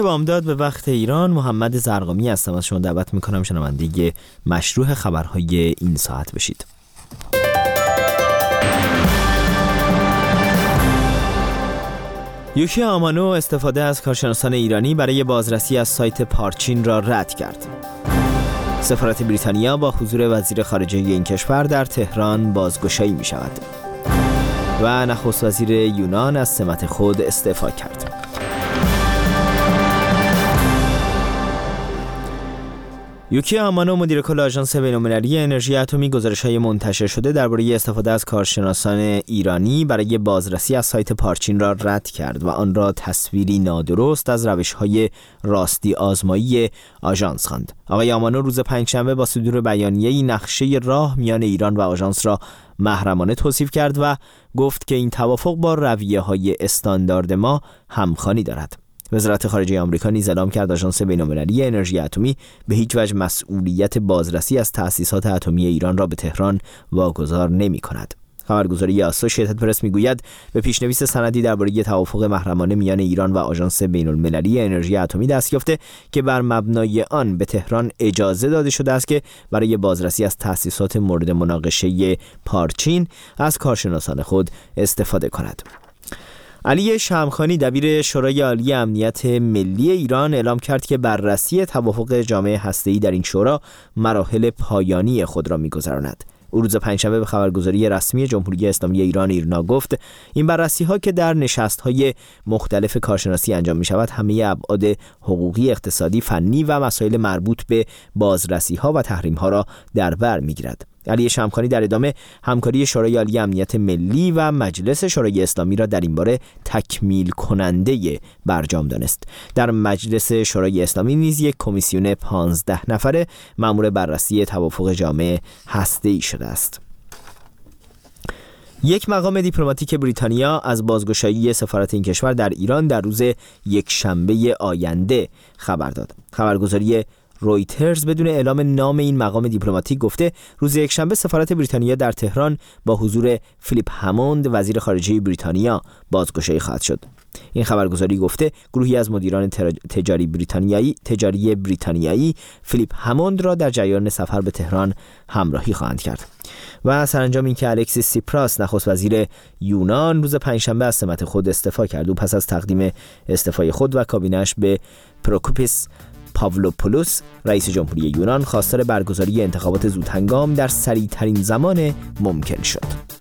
بامداد به وقت ایران، محمد زرقامی هستم. از شما دعوت میکنم شنونده مشروح خبرهای این ساعت بشید. یوکی آمانو استفاده از کارشناسان ایرانی برای بازرسی از سایت پارچین را رد کرد. سفارت بریتانیا با حضور وزیر خارجه این کشور در تهران بازگشایی می شود. و نخست وزیر یونان از سمت خود استعفا کرد. یوکی آمانو مدیر کل آژانس بین‌المللی انرژی اتمی گزارش‌های منتشر شده درباره استفاده از کارشناسان ایرانی برای بازرسی از سایت پارچین را رد کرد و آن را تصویری نادرست از روش‌های راستی آزمایی آژانس خواند. آقای آمانو روز پنجشنبه با صدور بیانیه‌ای نقشه راه میان ایران و آژانس را محرمانه توصیف کرد و گفت که این توافق با رویه‌های استاندارد ما همخوانی دارد. وزارت خارجه آمریکا نیز اعلام کرد آژانس بین‌المللی انرژی اتمی به هیچ وجه مسئولیت بازرسی از تأسیسات اتمی ایران را به تهران واگذار نمی‌کند. خبرگزاری اسوشییتد پرس میگوید به پیشنویس سندی درباره توافق محرمانه میان ایران و آژانس بین‌المللی انرژی اتمی دست یافته که بر مبنای آن به تهران اجازه داده شده است که برای بازرسی از تأسیسات مورد مناقشه پارچین از کارشناسان خود استفاده کند. علی شمخانی دبیر شورای عالی امنیت ملی ایران اعلام کرد که بررسی توافق جامعه هسته‌ای در این شورا مراحل پایانی خود را می‌گذراند. او روز پنجشنبه به خبرگزاری رسمی جمهوری اسلامی ایران ایرنا گفت این بررسی‌ها که در نشست‌های مختلف کارشناسی انجام می‌شود همه ابعاد حقوقی، اقتصادی، فنی و مسائل مربوط به بازرسی‌ها و تحریم‌ها را در بر می‌گیرد. علی شمخانی در ادامه همکاری شورای عالی امنیت ملی و مجلس شورای اسلامی را در این باره تکمیل کننده برجام دانست. در مجلس شورای اسلامی نیز یک کمیسیون 15 نفره مأمور بررسی توافق جامعه هسته‌ای شده است. یک مقام دیپلماتیک بریتانیا از بازگشایی سفارت این کشور در ایران در روز یکشنبه آینده خبر داد. خبرگزاری رویترز بدون اعلام نام این مقام دیپلماتیک گفته روز یکشنبه سفارت بریتانیا در تهران با حضور فیلیپ هموند وزیر خارجه بریتانیا بازگشایی خواهد شد. این خبرگزاری گفته گروهی از مدیران تجاری بریتانیایی فیلیپ هموند را در جریان سفر به تهران همراهی خواهند کرد. و سرانجام اینکه الکسیس سیپراس نخست وزیر یونان روز پنجشنبه از سمت خود استعفا کرد. او پس از تقدیم استعفای خود و کابینه‌اش به پروکوپیس پاولوپولوس رئیس جمهوری یونان خواستار برگزاری انتخابات زودهنگام در سریع‌ترین زمان ممکن شد.